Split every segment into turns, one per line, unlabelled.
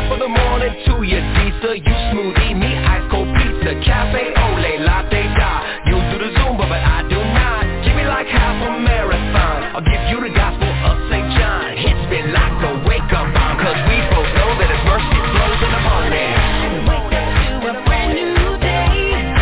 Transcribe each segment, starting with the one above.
of the morning to you, Lisa. You smoothie, me ice cold pizza, cafe ole, latte da. You do the Zumba, but I do not. Give me like half a marathon. I'll give you the gospel of St. John. Hits me like the wake-up bomb, 'cause we both know that His mercy flows in the morning. Wake up to a brand new day.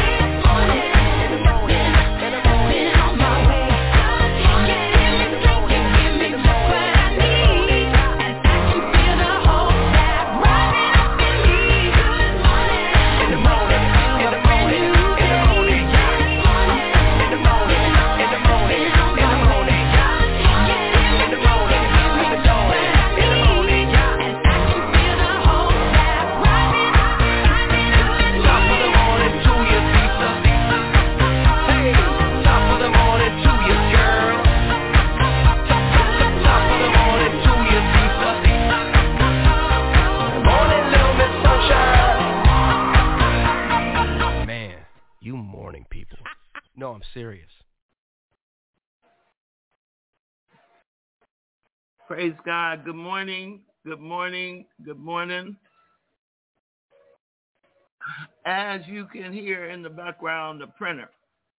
Been on my way. Give me just what I need, and I can feel the hope that rising up in me. Good morning, in the morning, in the morning, in the morning, in the morning, in the morning, in the morning, in the morning, in the morning, in the morning, in the morning, and I can feel the hope that rising up, top of the morning to you, Lisa. Hey, top of the morning to you, girl. Top of the morning to you, Lisa. Morning, little Miss Sunshine. Man, you morning people. No, I'm serious.
Praise God. Good morning. Good morning. Good morning. As you can hear in the background, the printer.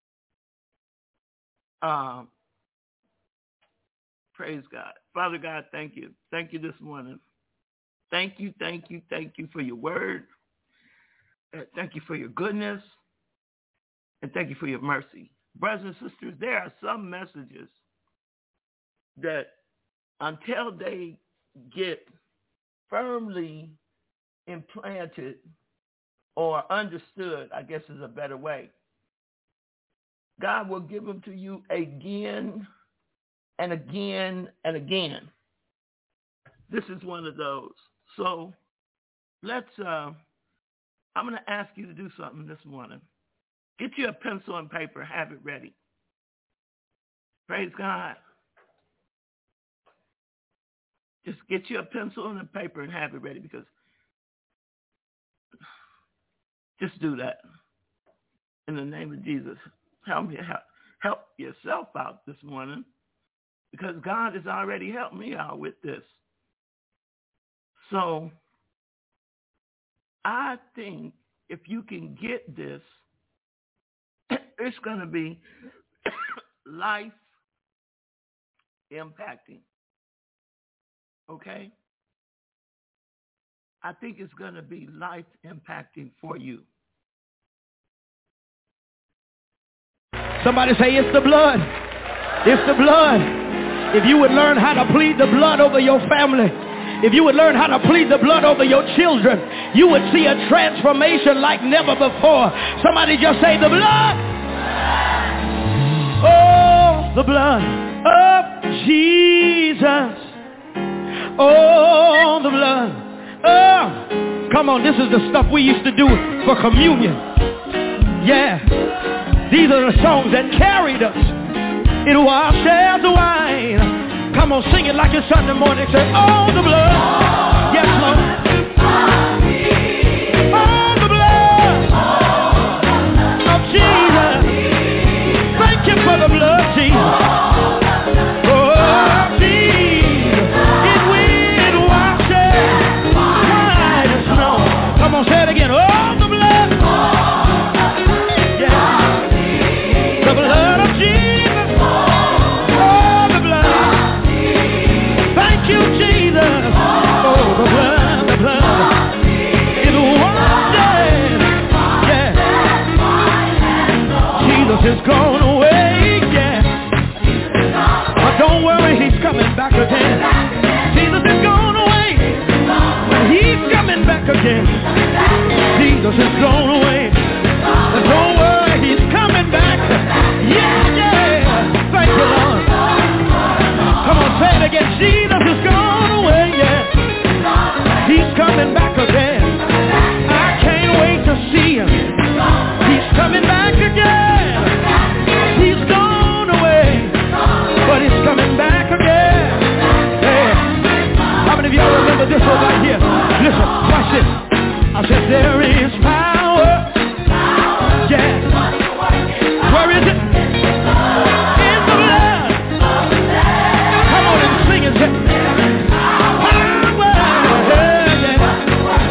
Praise God. Father God, thank you. Thank you this morning. Thank you, thank you, thank you for your word. Thank you for your goodness. And thank you for your mercy. Brothers and sisters, there are some messages that until they get firmly implanted or understood, I guess is a better way, God will give them to you again and again and again. This is one of those. So let's, I'm going to ask you to do something this morning. Get you a pencil and paper, have it ready. Praise God. Just get you a pencil and a paper and have it ready, because just do that. In the name of Jesus, help yourself out this morning, because God has already helped me out with this. So I think if you can get this, it's going to be life impacting. Okay? I think it's going to be life impacting for you.
Somebody say, it's the blood. It's the blood. If you would learn how to plead the blood over your family, if you would learn how to plead the blood over your children, you would see a transformation like never before. Somebody just say, the blood. Oh, the blood of Jesus. Oh, the blood. Oh, come on, this is the stuff we used to do for communion. Yeah. These are the songs that carried us. It washed as the wine. Come on, sing it like it's Sunday morning. Say, oh, the blood. Yes, Lord. Oh, the blood of Jesus. Thank you for the blood, Jesus. Come on, say it again. Oh, the blood. Yeah. The blood of Jesus. Oh, the blood. Thank you, Jesus. Oh, the blood, the blood. It washes. Yeah. Jesus is gone away. Yeah. But don't worry, he's coming back again. Jesus is gone away. But he's coming back again. Jesus is blown away. But don't worry, he's coming back. Yeah, yeah. Thank you, Lord. Come on, say it again. Jesus is gone away, yeah. He's coming back again. I can't wait to see him. He's coming back again. He's gone away, but he's coming back again. Hey, how many of y'all remember this one right here? Listen, watch this. I said there is power. Yeah. Where is it? In the blood. Come on and sing it. Power. Yeah.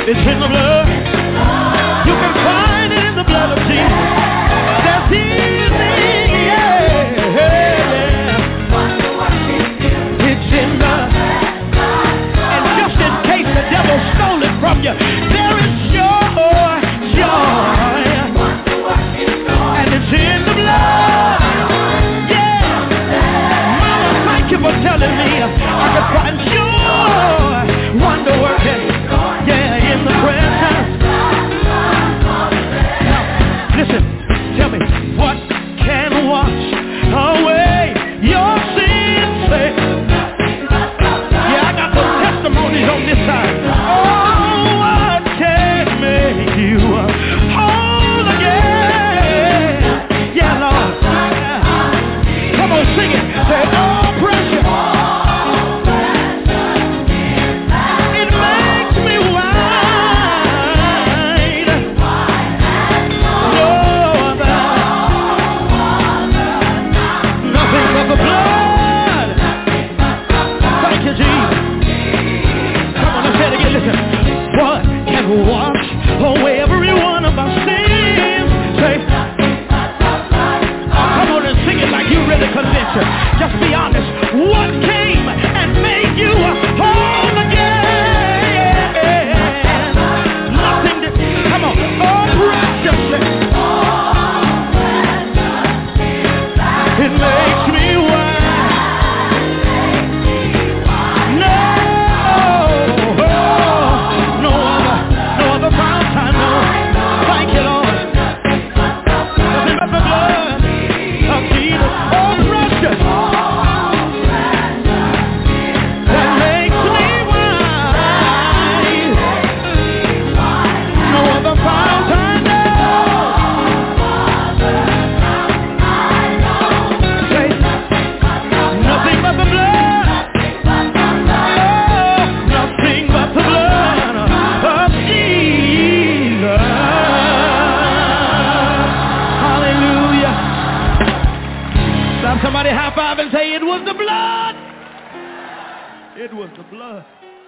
It's in the blood. You can find it in the blood of Jesus. There's healing, yeah. It's in the, and just in case the devil stole it from you, there is joy, and it's in the blood. Yeah. Mama, thank you for telling me I could find joy, wonder working, yeah, in the presence. Now, listen, tell me, what can wash away your sins? Say, yeah, I got some testimonies on this side. Oh, what can make you whole again? Yeah, Lord. Come on, sing it. Say, oh, precious. It makes me wide. No other. Nothing but the blood. Thank you, Jesus. Come on, let's say it again. Listen. What can wash away every one of our sins? Say, come on and sing it like you really convinced you. Just be honest. What came and made you whole again? Nothing. Come on. Oh, precious. It makes me wide. No other fountain I know. Thank you, Lord. Nothing but the blood of Jesus. Oh, precious. That makes me wise. No other fountain I know. Say, nothing but the blood. Oh, nothing but the blood of Jesus. Hallelujah. Stop somebody high five and say, it was the blood. It was the blood.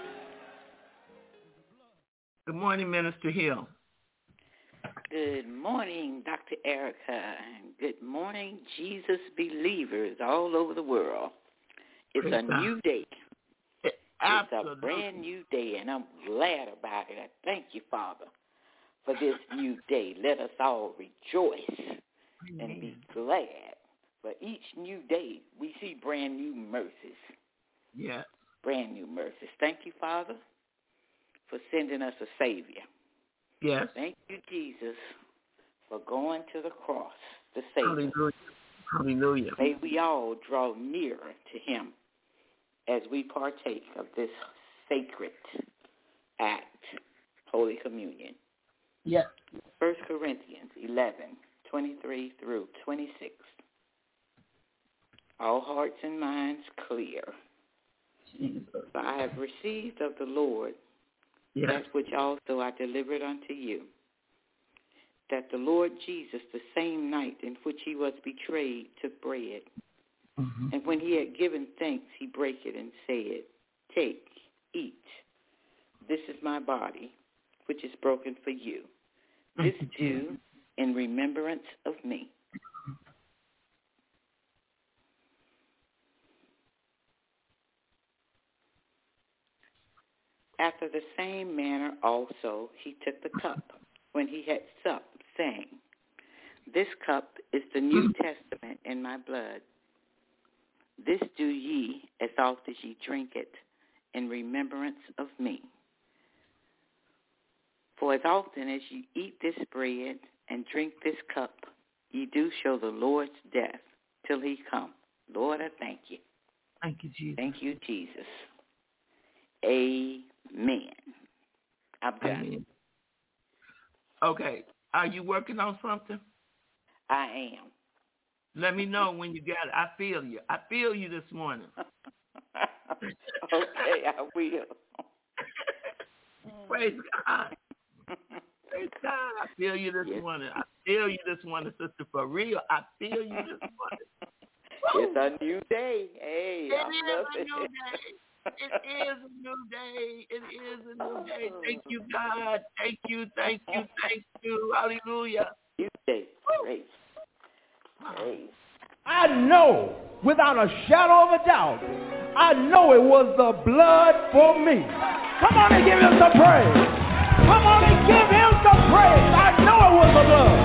Good morning, Minister Hill.
Good morning, Dr. Erica, and good morning, Jesus believers all over the world. It's
Praise
a
God.
new day. It's
Absolutely.
a brand new day, and I'm glad about it. I thank you, Father, for this new day. Let us all rejoice and be glad. For each new day, we see brand new mercies.
Yes.
Brand new mercies. Thank you, Father, for sending us a Savior.
Yes.
Thank you, Jesus, for going to the cross to save us.
Hallelujah. Hallelujah.
May we all draw nearer to him as we partake of this sacred act, Holy Communion.
Yes.
1 Corinthians 11:23 through 26. All hearts and minds clear.
Jesus.
For I have received of the Lord
Yes.
that which also I delivered unto you, that the Lord Jesus, the same night in which he was betrayed, took bread.
Mm-hmm.
And when he had given thanks, he brake it and said, Take, eat. This is my body, which is broken for you. This do in remembrance of me. After the same manner also he took the cup when he had supped, saying, This cup is the New Testament in my blood. This do ye as oft as ye drink it in remembrance of me. For as often as ye eat this bread and drink this cup, ye do show the Lord's death till he come. Lord, I thank you.
Thank you, Jesus.
Thank you, Jesus. Amen. I'm done.
Amen. Okay. Are you working on something?
I am.
Let me know when you got it. I feel you. I feel you this morning.
Okay, I will.
Praise God. Praise God. I feel you this morning. I feel you this morning, sister. For real. I feel you this morning.
It's a new day. Hey,
It
I'm
is
loving
a new
it.
day. It is a new day. It is a new day. Thank you, God. Thank you, thank you, thank you. Hallelujah.
New day. Praise.
I know, without a shadow of a doubt, I know it was the blood for me. Come on and give him some praise. Come on and give him some praise. I know it was the blood.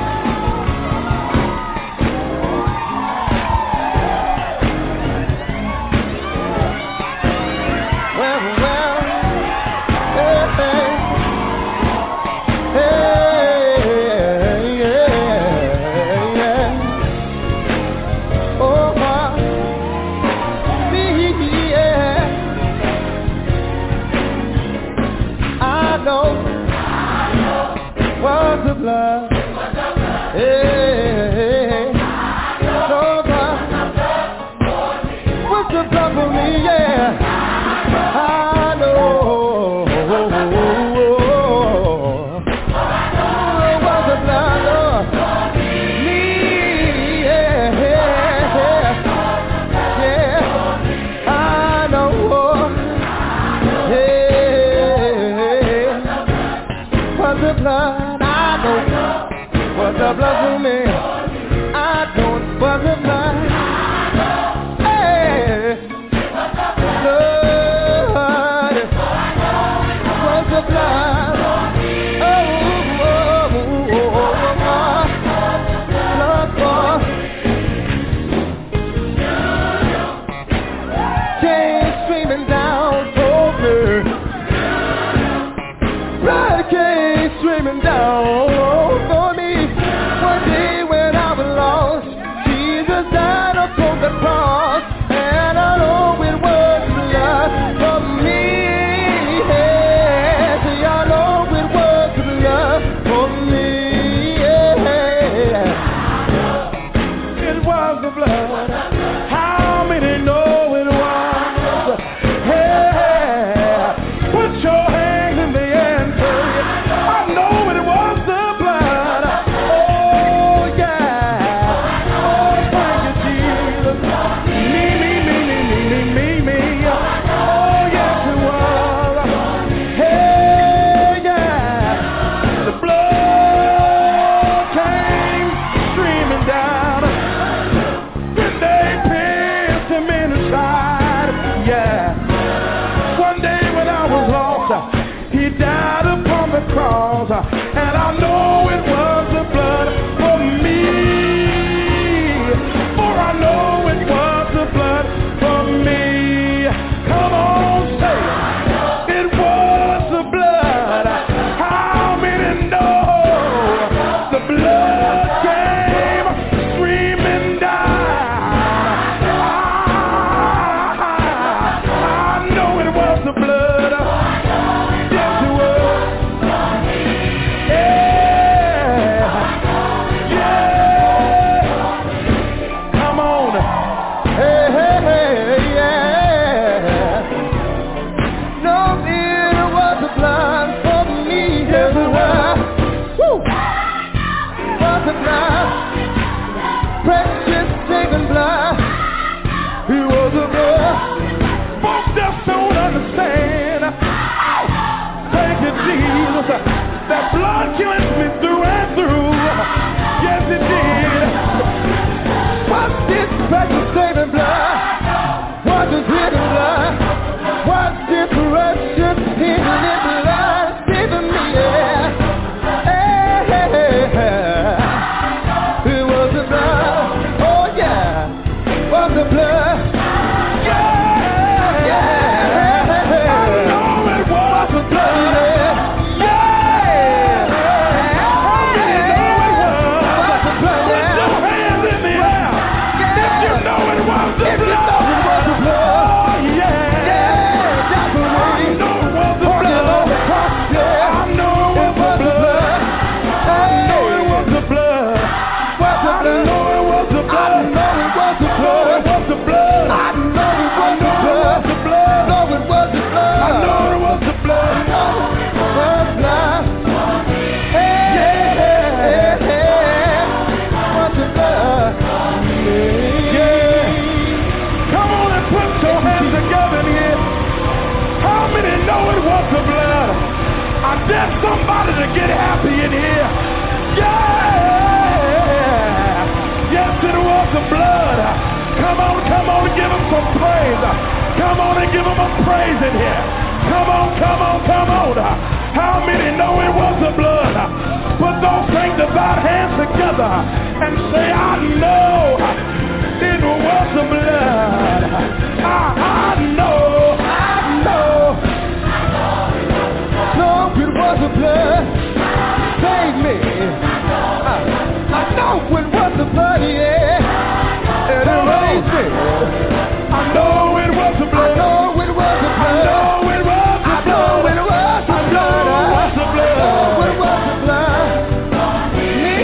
Blood. Hey, so blood. What's the blood for me? Yeah, I know. What's the blood for me? Yeah, I know. Yeah, what's the blood? What's the blood for me? I don't was the blood. Hey, blood. What's the blood? Blood for. Came streaming down over. Blood came streaming down. And I know it was the blood for me. For I know it was the blood for me. Come on, say it. It was the blood. How many know the blood came streaming down? I know it was the blood. Yes, it was. Yeah. form of praise in here. Come on, come on, come on. How many know it was the blood? Put those sanctified hands together and say, I know it was the blood. I know. No, it was the blood. Save me. I know it was the blood, yeah. And it raised me. I know it was the blood. I know it was the blood. I know it was the blood. I know it was the blood. I know it was the blood. I know it was the blood. Me.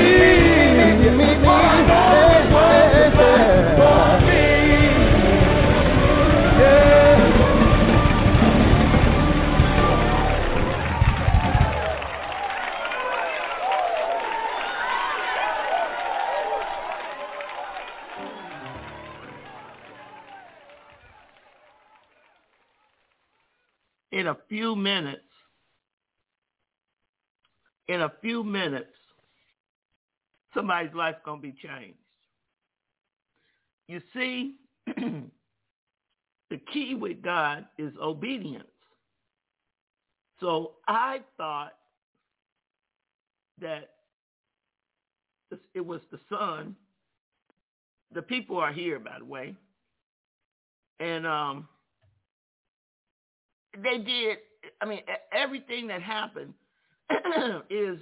I know it was the blood for me. Yeah.
In a few minutes, somebody's life's going to be changed. You see, the key with God is obedience. So I thought that it was the Son. The people are here, by the way. And they did, everything that happened is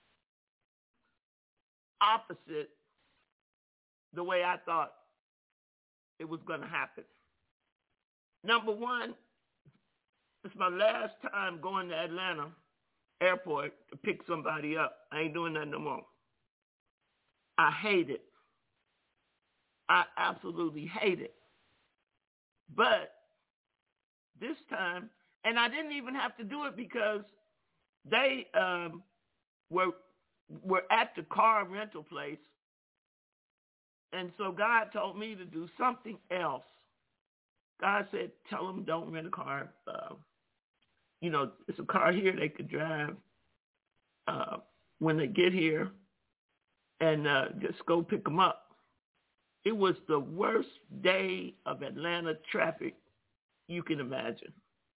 opposite the way I thought it was going to happen. Number one, it's my last time going to Atlanta airport to pick somebody up. I ain't doing that no more. I hate it. I absolutely hate it. But this time, and I didn't even have to do it because they were at the car rental place. And so God told me to do something else. God said, tell them don't rent a car. It's a car here they could drive when they get here and just go pick them up. It was the worst day of Atlanta traffic you can imagine.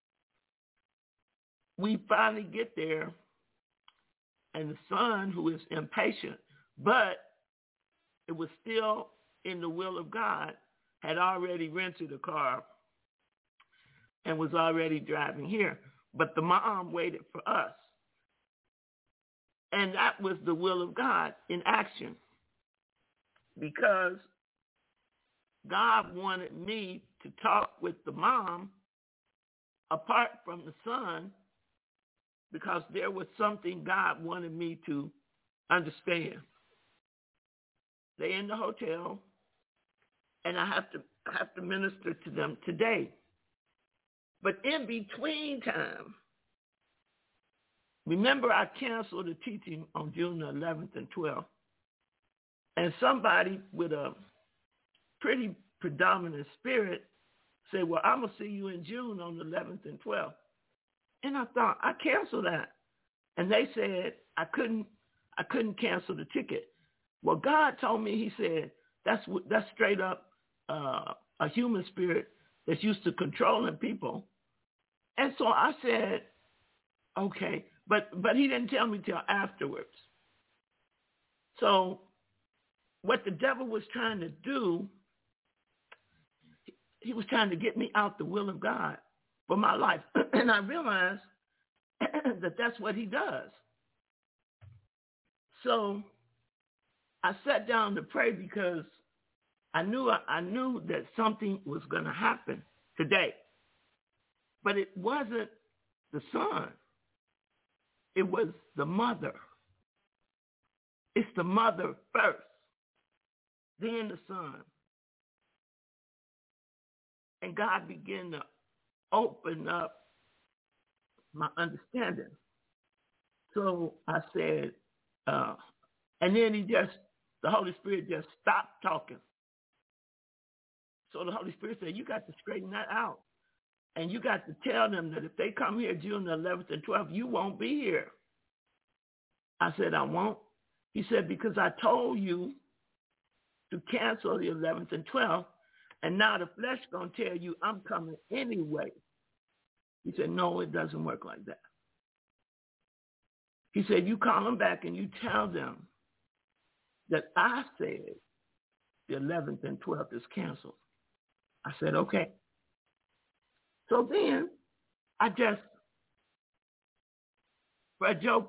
We finally get there, and the son, who is impatient, but it was still in the will of God, had already rented a car and was already driving here. But the mom waited for us. And that was the will of God in action, because God wanted me to talk with the mom apart from the son, because there was something God wanted me to understand. They in the hotel, and I have to minister to them today. But in between time, remember I canceled the teaching on June the 11th and 12th, and somebody with a pretty predominant spirit said, well, I'm going to see you in June on the 11th and 12th. And I thought, I canceled that. And they said, I couldn't cancel the ticket. Well, God told me, he said, that's straight up a human spirit that's used to controlling people. And so I said, okay, but he didn't tell me till afterwards. So what the devil was trying to do, he was trying to get me out the will of God for my life. And I realized that that's what he does. So I sat down to pray because I knew that something was going to happen today. But it wasn't the son. It was the mother. It's the mother first, then the son. And God began to open up my understanding. So I said, and then the Holy Spirit just stopped talking. So the Holy Spirit said, you got to straighten that out. And you got to tell them that if they come here June the 11th and 12th, you won't be here. I said, I won't. He said, because I told you to cancel the 11th and 12th, And now the flesh going to tell you, I'm coming anyway. He said, no, it doesn't work like that. He said, you call them back and you tell them that I said the 11th and 12th is canceled. I said, okay. So then I just, Brother Joe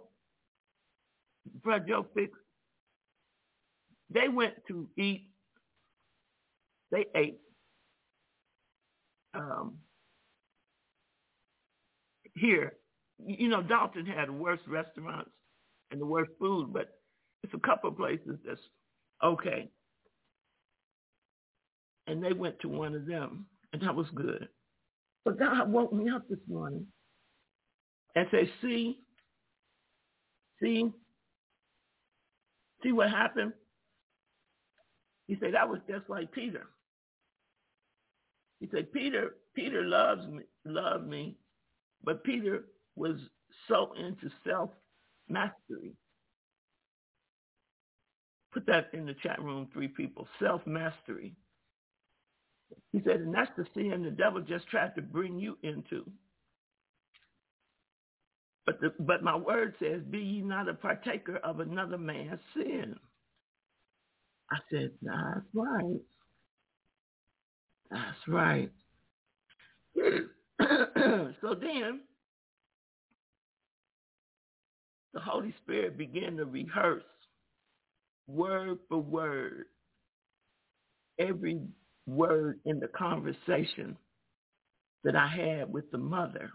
fixed, they went to eat. They ate. Here, you know, Dalton had the worst restaurants and the worst food, but it's a couple of places that's okay. And they went to one of them, and that was good. But God woke me up this morning and said, see what happened? He said, that was just like Peter. He said, Peter loved me, but Peter was so into self-mastery. Put that in the chat room, 3 people, self-mastery. He said, and that's the sin the devil just tried to bring you into. But my word says, be ye not a partaker of another man's sin. I said, that's right. That's right. So then, the Holy Spirit began to rehearse word for word every word in the conversation that I had with the mother.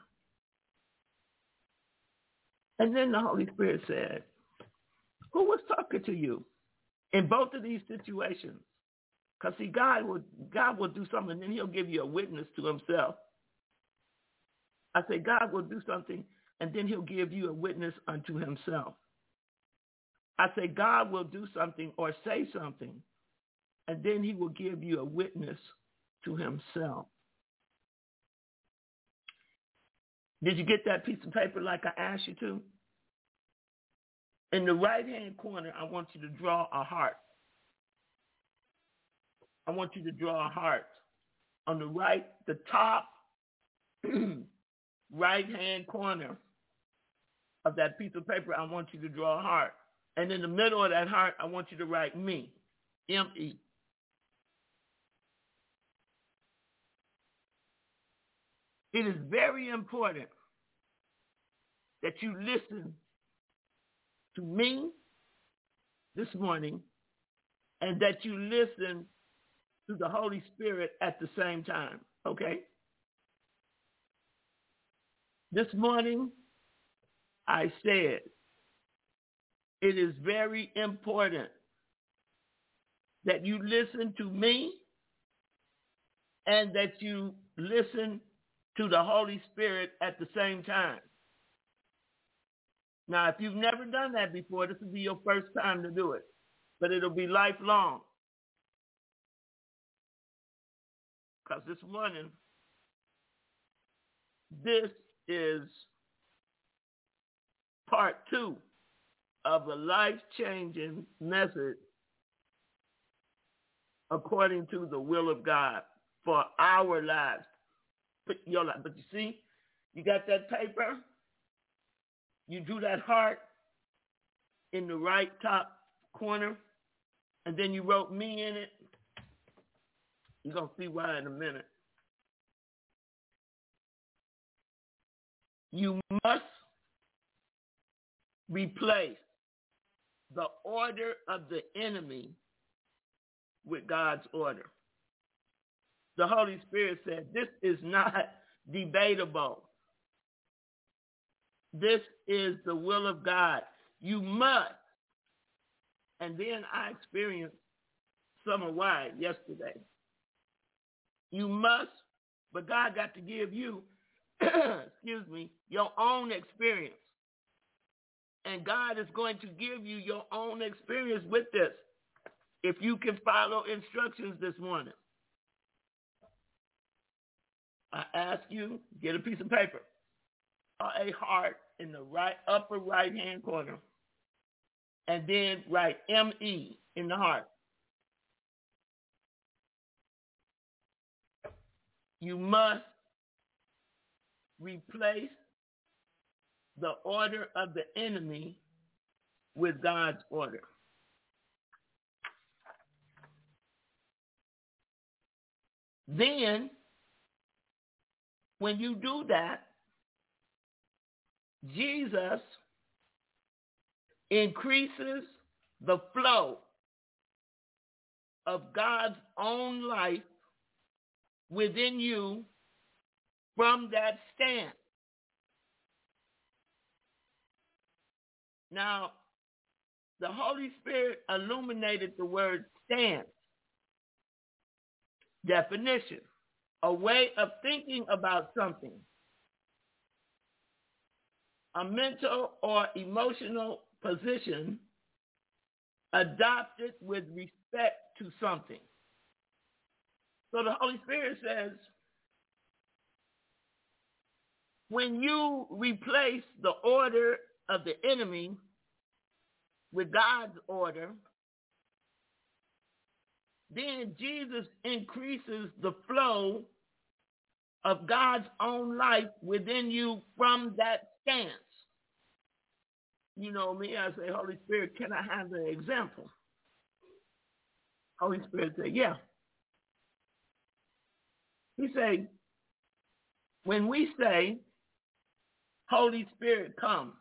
And then the Holy Spirit said, who was talking to you in both of these situations? Because see, God will do something, and then he'll give you a witness to himself. I say, God will do something, and then he'll give you a witness unto himself. I say, God will do something or say something, and then he will give you a witness to himself. Did you get that piece of paper like I asked you to? In the right-hand corner, I want you to draw a heart. I want you to draw a heart. On the top right-hand corner of that piece of paper, I want you to draw a heart. And in the middle of that heart, I want you to write me, M-E. It is very important that you listen to me this morning and that you listen to the Holy Spirit at the same time, okay? This morning, I said, it is very important that you listen to me and that you listen to the Holy Spirit at the same time. Now, if you've never done that before, this will be your first time to do it, but it'll be lifelong. Because this morning, this is part 2 of a life-changing message according to the will of God for our lives. Your life. But you see, you got that paper, you drew that heart in the right top corner, and then you wrote me in it. You're going to see why in a minute. You must replace the order of the enemy with God's order. The Holy Spirit said, this is not debatable. This is the will of God. You must. And then I experienced Summer Wide yesterday. You must, but God got to give you, your own experience. And God is going to give you your own experience with this if you can follow instructions this morning. I ask you, get a piece of paper, a heart in the upper right-hand corner, and then write M-E in the heart. you must replace the order of the enemy with God's order. Then, when you do that, Jesus increases the flow of God's own life within you from that stance. Now, the Holy Spirit illuminated the word stance. Definition: a way of thinking about something, a mental or emotional position adopted with respect to something. So the Holy Spirit says, when you replace the order of the enemy with God's order, then Jesus increases the flow of God's own life within you from that stance. You know me, I say, Holy Spirit, can I have an example? Holy Spirit said, yeah. He said, when we say, Holy Spirit, come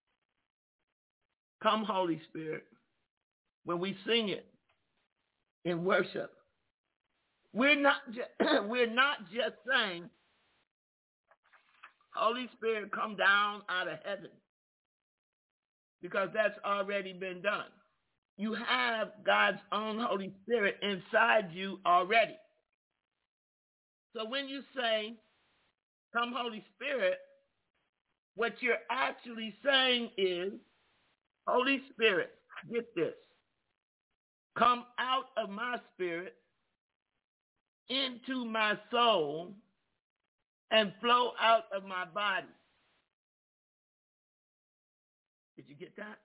Holy Spirit, when we sing it in worship, we're not just saying, Holy Spirit, come down out of heaven, because that's already been done. You have God's own Holy Spirit inside you already. So when you say, come Holy Spirit, what you're actually saying is, Holy Spirit, get this, come out of my spirit into my soul and flow out of my body. Did you get that?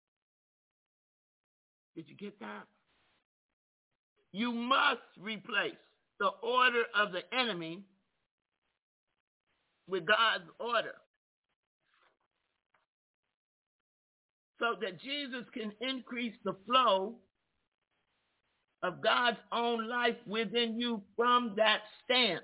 Did you get that? You must replace the order of the enemy with God's order, so that Jesus can increase the flow of God's own life within you from that stance.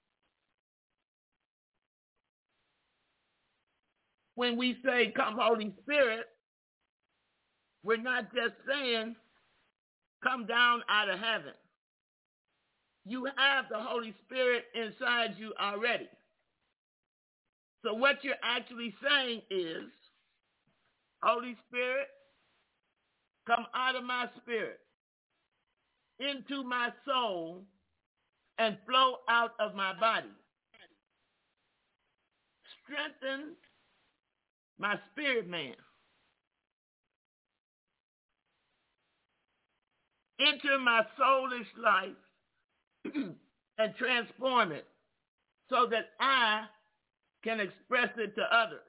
When we say, come Holy Spirit, we're not just saying, come down out of heaven. You have the Holy Spirit inside you already. So what you're actually saying is, Holy Spirit, come out of my spirit into my soul and flow out of my body. Strengthen my spirit man. Enter my soulish life and transform it so that I can express it to others.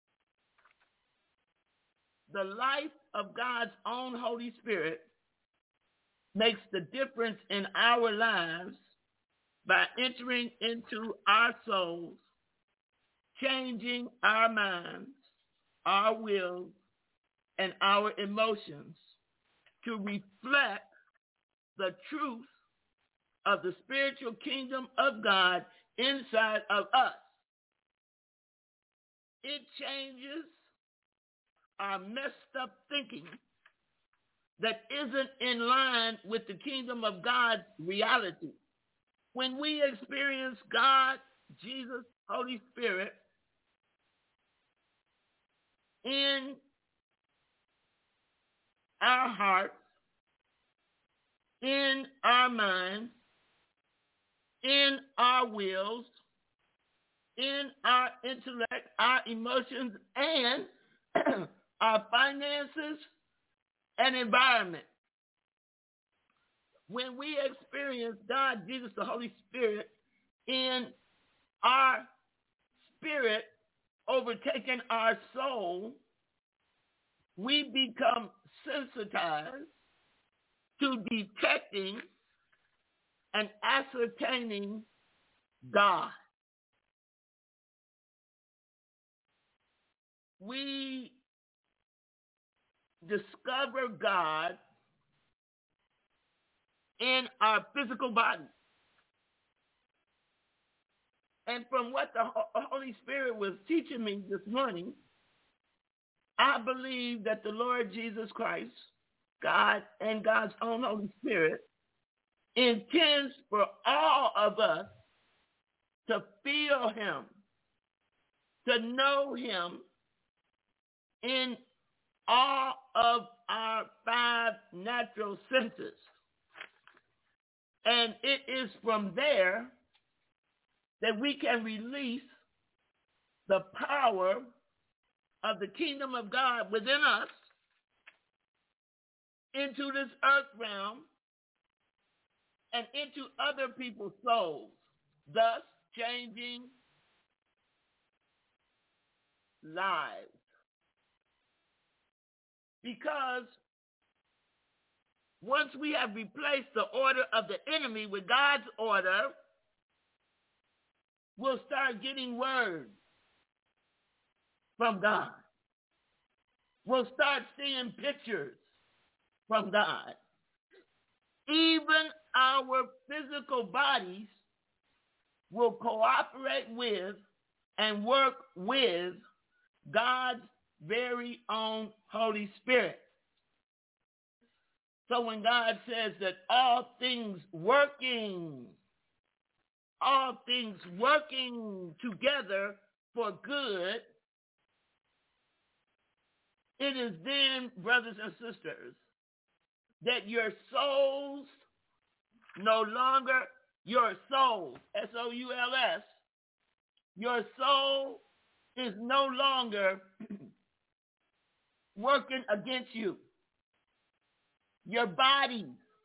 The life of God's own Holy Spirit makes the difference in our lives by entering into our souls, changing our minds, our wills, and our emotions to reflect the truth of the spiritual kingdom of God inside of us. It changes our messed up thinking that isn't in line with the kingdom of God's reality. When we experience God, Jesus, Holy Spirit in our hearts, in our minds, in our wills, in our intellect, our emotions, and our finances and environment. When we experience God, Jesus, the Holy Spirit in our spirit overtaking our soul, we become sensitized to detecting and ascertaining God. We discover God in our physical body. And from what the Holy Spirit was teaching me this morning, I believe that the Lord Jesus Christ, God and God's own Holy Spirit, intends for all of us to feel him, to know him in all of our 5 natural senses. And it is from there that we can release the power of the kingdom of God within us into this earth realm and into other people's souls, thus changing lives. Because once we have replaced the order of the enemy with God's order, we'll start getting words from God. We'll start seeing pictures from God. Even our physical bodies will cooperate with and work with God's very own Holy Spirit. So when God says that all things working together for good, it is then, brothers and sisters, that your souls no longer, your soul, S-O-U-L-S, your soul is no longer working against you. Your body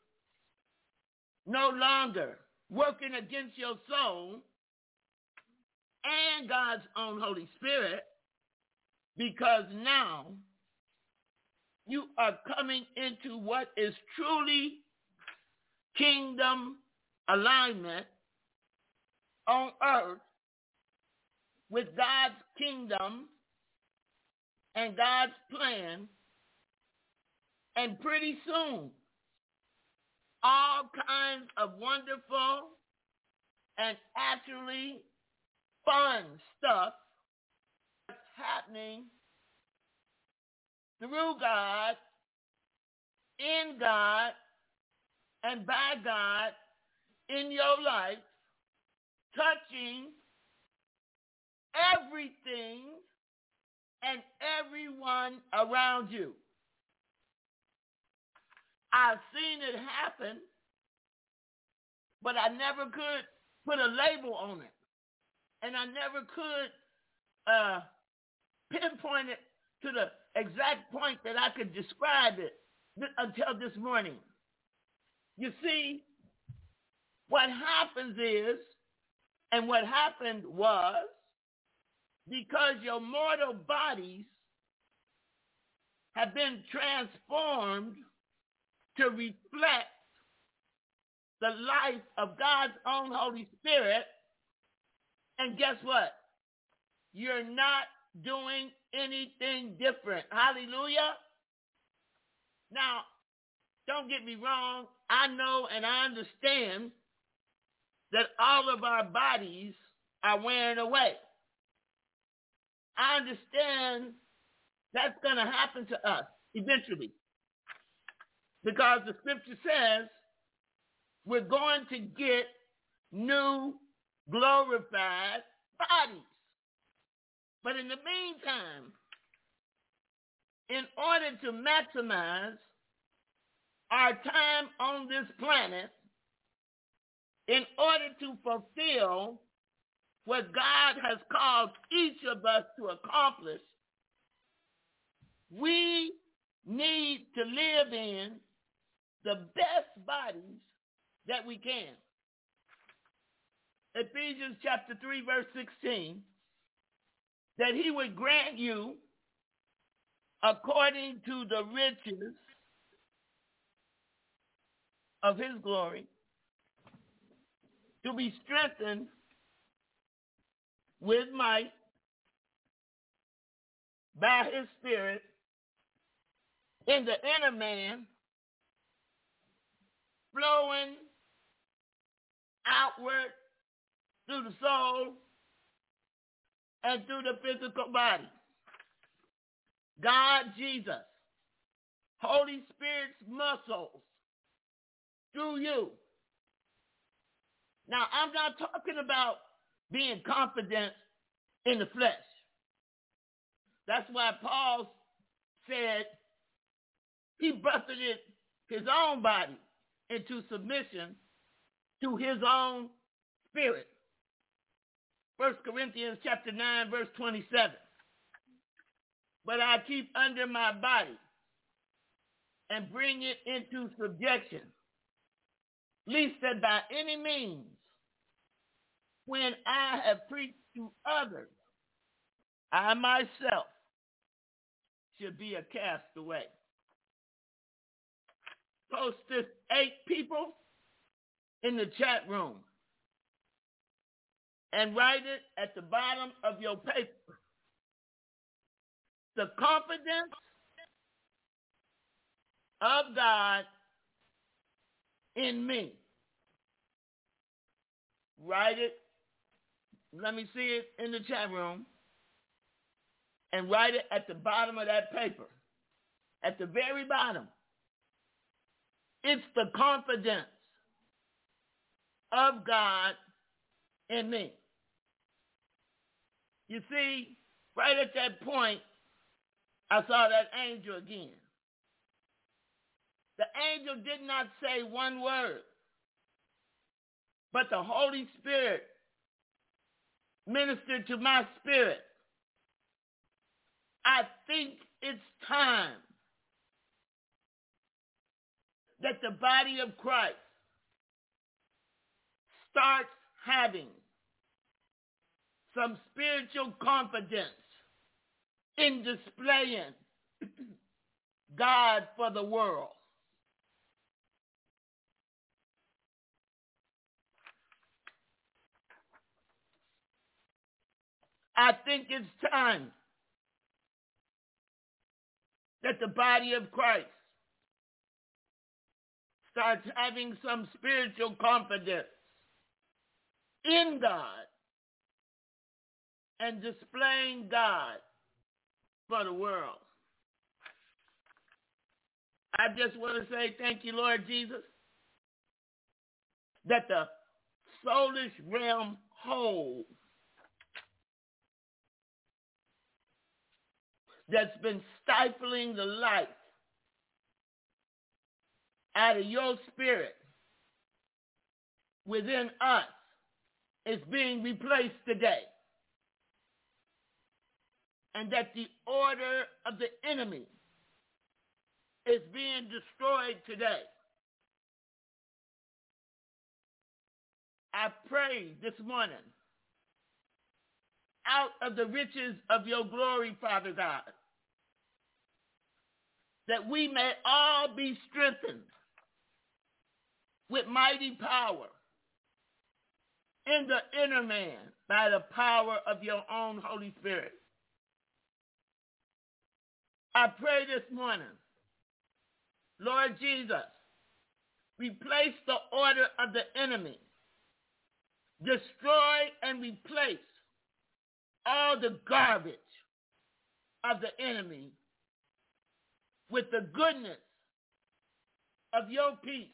no longer working against your soul and God's own Holy Spirit, because now you are coming into what is truly kingdom alignment on earth with God's kingdom and God's plan. And pretty soon, all kinds of wonderful and actually fun stuff is happening through God, in God, and by God in your life, touching everything and everyone around you. I've seen it happen, but I never could put a label on it. And I never could pinpoint it to the exact point that I could describe it until this morning. You see, what happens is, and what happened was, because your mortal bodies have been transformed to reflect the life of God's own Holy Spirit, and guess what? You're not doing anything different. Hallelujah. Now, don't get me wrong. I know and I understand that all of our bodies are wearing away. I understand that's going to happen to us eventually, because the scripture says we're going to get new glorified bodies. But in the meantime, in order to maximize our time on this planet, in order to fulfill what God has called each of us to accomplish, we need to live in the best bodies that we can. Ephesians chapter 3, verse 16, that he would grant you, according to the riches of his glory, to be strengthened with might by his Spirit in the inner man, flowing outward through the soul and through the physical body. God, Jesus, Holy Spirit's muscles through you. Now, I'm not talking about being confident in the flesh. That's why Paul said he buffeted his own body into submission to his own spirit. 1 Corinthians chapter 9, verse 27. But I keep under my body and bring it into subjection, lest that by any means, when I have preached to others, I myself should be a castaway. Post this 8 people in the chat room and write it at the bottom of your paper. The confidence of God in me. Write it. Let me see it in the chat room. And write it at the bottom of that paper. At the very bottom. It's the confidence of God in me. You see, right at that point, I saw that angel again. The angel did not say one word, but the Holy Spirit ministered to my spirit. I think it's time that the body of Christ starts having some spiritual confidence in displaying God for the world. I think it's time that the body of Christ starts having some spiritual confidence in God and displaying God for the world. I just want to say thank you, Lord Jesus, that the soulish realm holds that's been stifling the life out of your spirit within us is being replaced today. And that the order of the enemy is being destroyed today. I pray this morning, out of the riches of your glory, Father God, that we may all be strengthened with mighty power in the inner man by the power of your own Holy Spirit. I pray this morning, Lord Jesus, replace the order of the enemy. Destroy and replace all the garbage of the enemy with the goodness of your peace,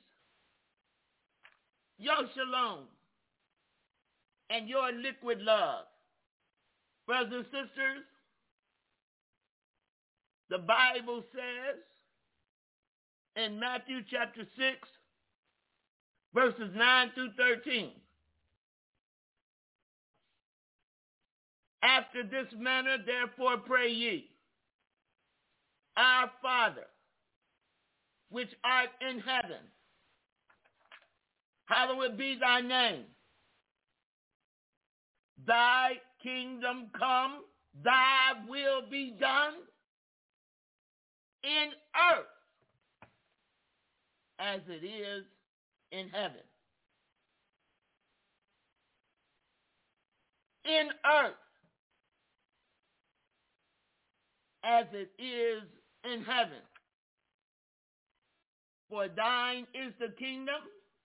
your shalom, and your liquid love. Brothers and sisters, the Bible says in Matthew chapter 6, verses 9 through 13, after this manner, therefore, pray ye, Our Father, which art in heaven, hallowed be thy name. Thy kingdom come, thy will be done in earth as it is in heaven. in earth as it is in heaven. For thine is the kingdom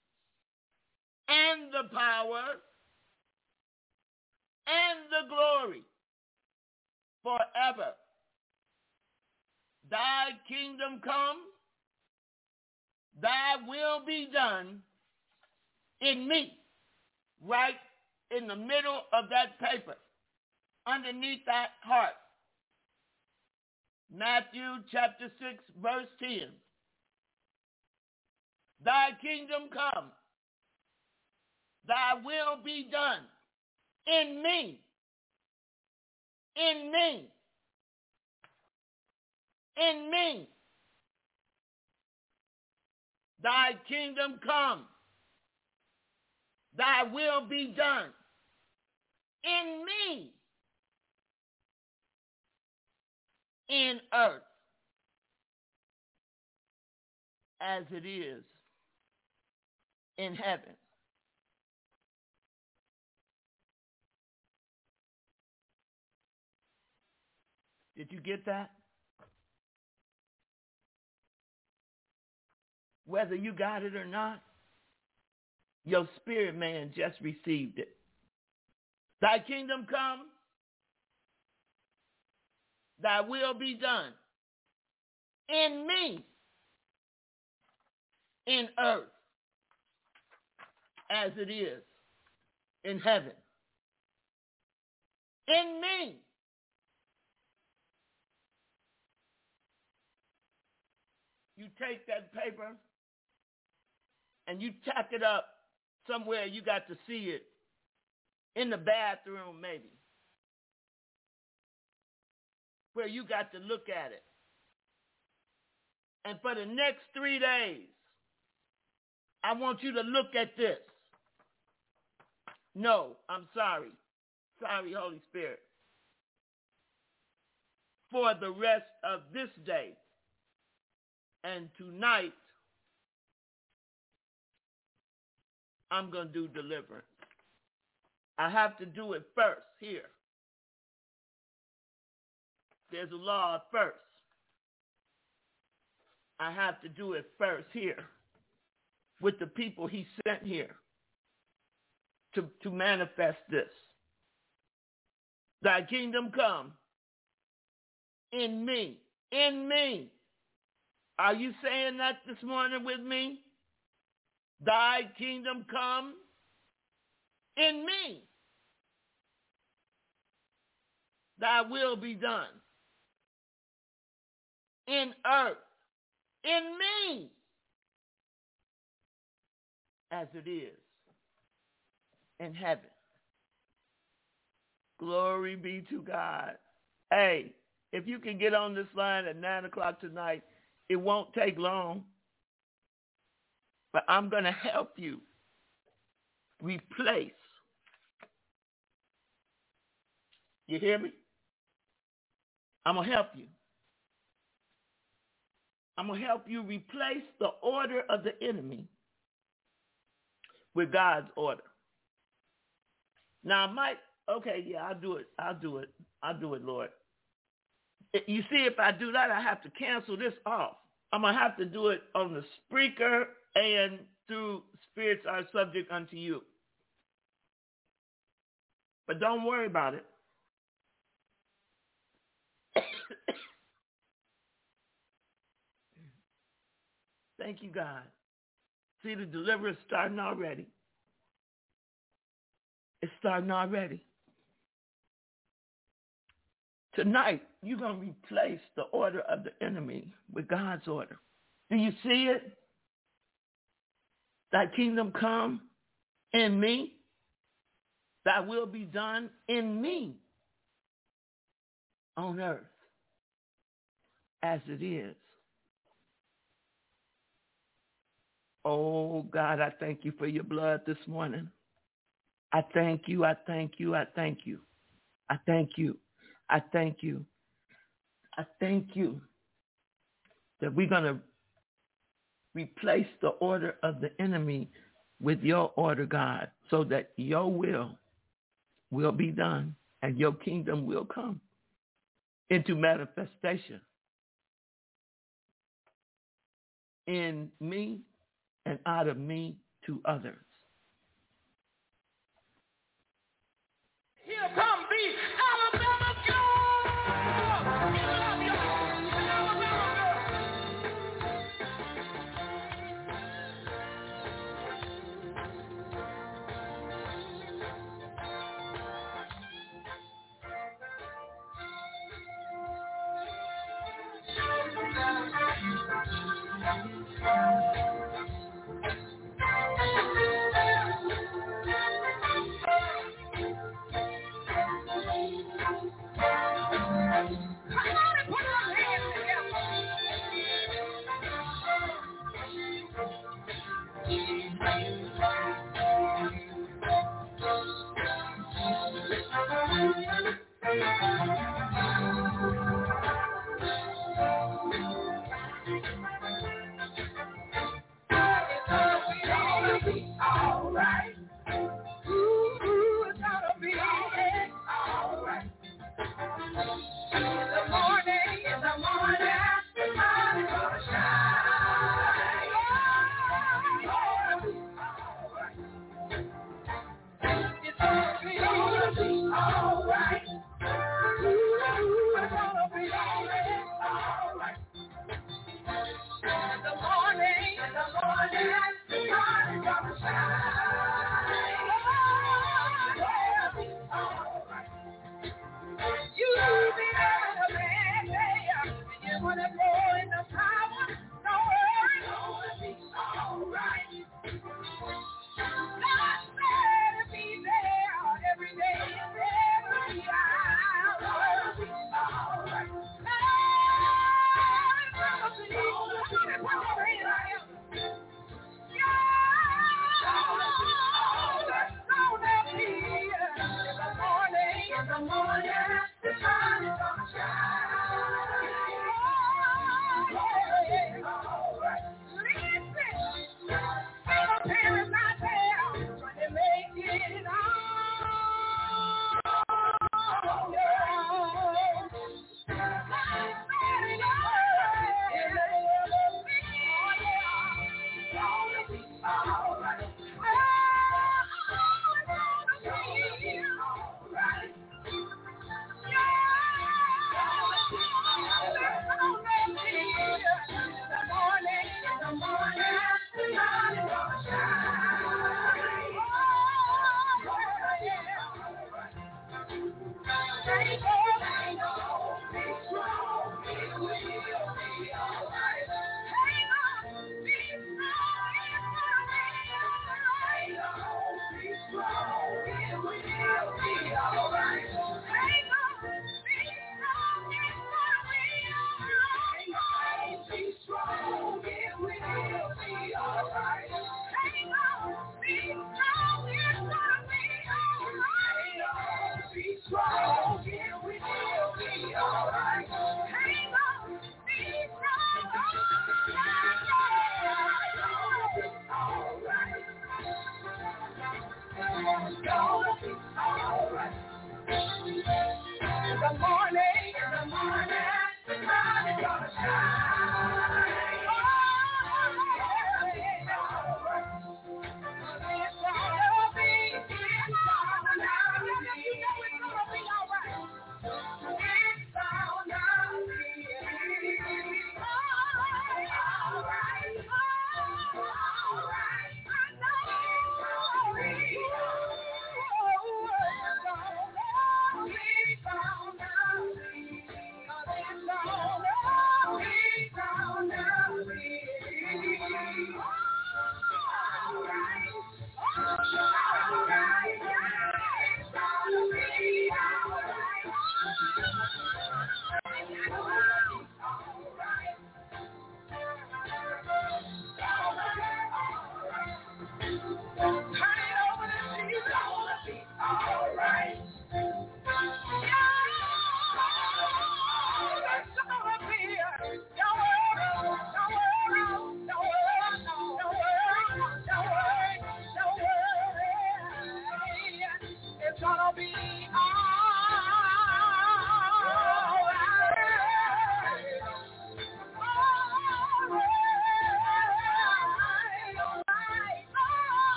and the power and the glory forever. Thy kingdom come, thy will be done in me, right in the middle of that paper, underneath that heart. Matthew chapter 6, verse 10. Thy kingdom come, thy will be done in me, in me, in me. Thy kingdom come, thy will be done in me, in earth as it is in heaven. Did you get that? Whether you got it or not, your spirit man just received it. Thy kingdom come, thy will be done in me, in earth as it is in heaven. In me. You take that paper and you tack it up somewhere you got to see it, in the bathroom maybe, where you got to look at it. And for the next 3 days, I want you to look at this. No, I'm sorry. Sorry, Holy Spirit. For the rest of this day and tonight, I'm going to do deliverance. I have to do it first here. There's a law first. I have to do it first here with the people he sent here to manifest this. Thy kingdom come in me. In me. Are you saying that this morning with me? Thy kingdom come in me. Thy will be done in earth, in me, as it is in heaven. Glory be to God. Hey, if you can get on this line at 9 o'clock tonight, it won't take long. But I'm going to help you replace. You hear me? I'm going to help you. I'm going to help you replace the order of the enemy with God's order. Now, I might, okay, yeah, I'll do it, Lord. You see, if I do that, I have to cancel this off. I'm going to have to do it on the speaker and through spirits are subject unto you. But don't worry about it. Thank you, God. See, the deliverance starting already. It's starting already. Tonight, you're going to replace the order of the enemy with God's order. Do you see it? Thy kingdom come in me. Thy will be done in me on earth as it is. Oh, God, I thank you for your blood this morning. I thank you. I thank you. I thank you. I thank you. I thank you. I thank you that we're going to replace the order of the enemy with your order, God, so that your will will be done and your kingdom will come into manifestation in me and out of me to others.
Here come the Alabama girl.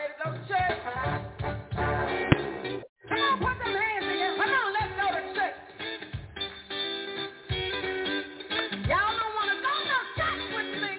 ready to go to church? Come on, put them hands together. Come on, let's go to church. Y'all don't want to go to church with me.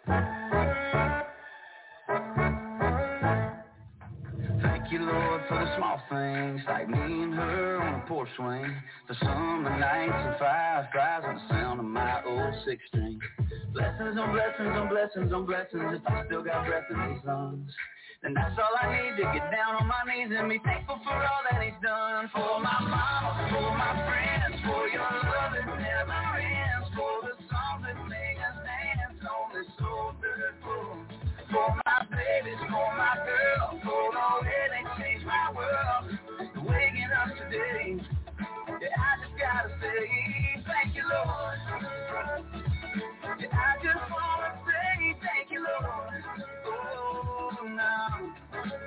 Thank you, Lord, for the small things, like me and her on a porch swing, for summer nights and fireflies and the sound of my old six-string. Blessings on blessings on blessings on blessings, if I still got breath in these lungs, then that's all I need to get down on my knees and be thankful for all that he's done. For my mama, for my friends, for your love that never ends, for the songs that make us dance on this old dirt road. For my babies, for my girl, for the way they changed my world, and waking up today. Yeah, I just gotta say thank you, Lord. Yeah, I just wanna say thank you, Lord. Oh, now.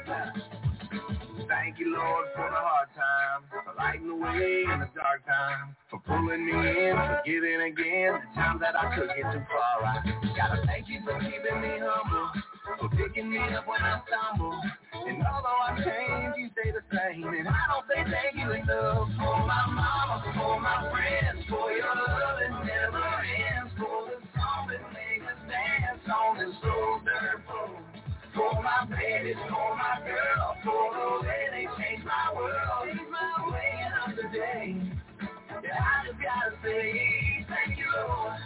Thank you, Lord, for the hard times, for lighting the way in the dark times, for pulling me in, for giving again the times that I took it too far. I gotta thank you for keeping me humble, for picking me up when I stumble. And although I change, you stay the same. And I don't say thank you enough. For my mama, for my friends, for your love that never ends, for the song that make us dance on this old dirt road. For my babies, for my girl, for the way they changed my world. Changed my way up today. Yeah, I just gotta say thank you, Lord.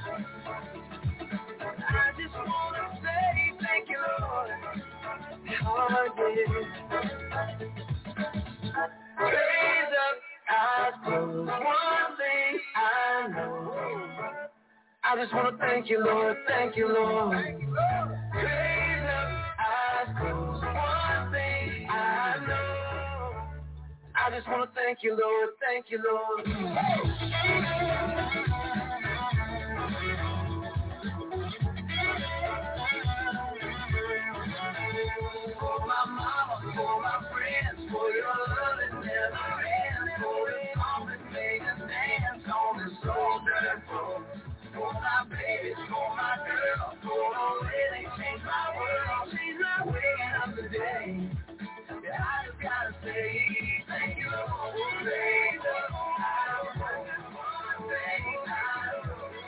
I just wanna say thank you, Lord. Oh, yeah. Praise up, eyes closed. One thing I know, I just wanna thank you, Lord. Thank you, Lord. Praise up, eyes closed. One thing I know, I just wanna thank you, Lord. Thank you, Lord. For my mama, for my friends, for your love that never ends, for the song that made us dance on this old dirt road. For my babies, for my girl, for the way they changed my world, changed my waking up today. Yeah, I just gotta say thank you, Lord. Thank you, Lord. I just wanna say thank you, Lord.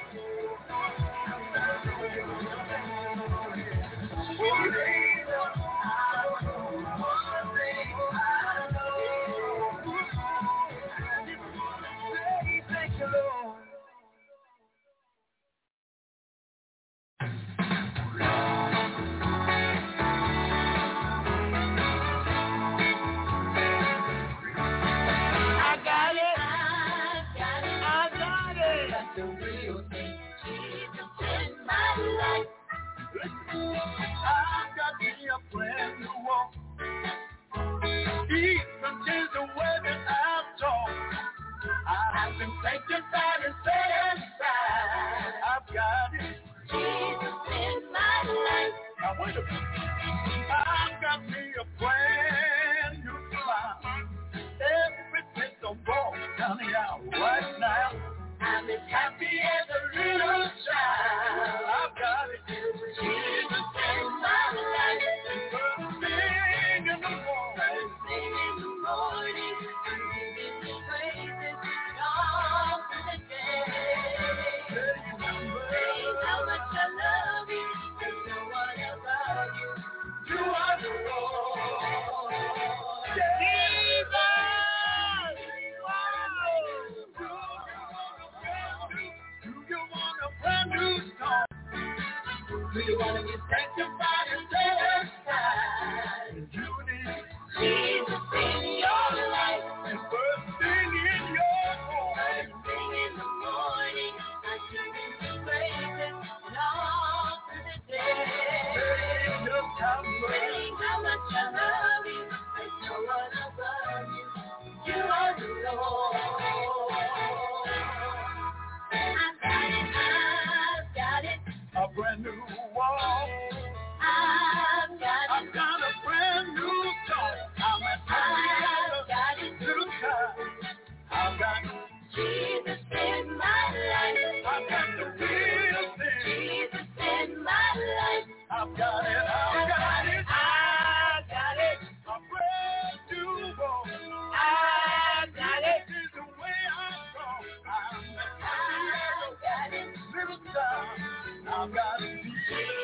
I've got me a brand new walk. He continues the way that I've talked. I've been sanctified and set aside. I've got it. Jesus in my life. Now wait a minute. I've got me a brand new smile. Everything's so wrong coming out right now. I'm as happy as a little child. I've got it. Jesus in my life. First thing in the morning. First thing in the morning. I'm giving you praises all through the day. Saying how much I love you. There's no one above you. You are the Lord. Jesus! Do you want to be sanctified and set aside? You need Jesus in your life. And first thing in your home. First thing in the morning. I give you praises all through the day. Saying how much I love you. There's no one above you. You are the Lord. I've got it. A brand new walk. I've got a brand new song. I'm a little child. I've got Jesus in my life. I've got the real thing. Jesus in my life. I've got it. I've got it. I've got it. A brand new walk. I've got it. This is the way I talk. I've got it. Little child. I've got it.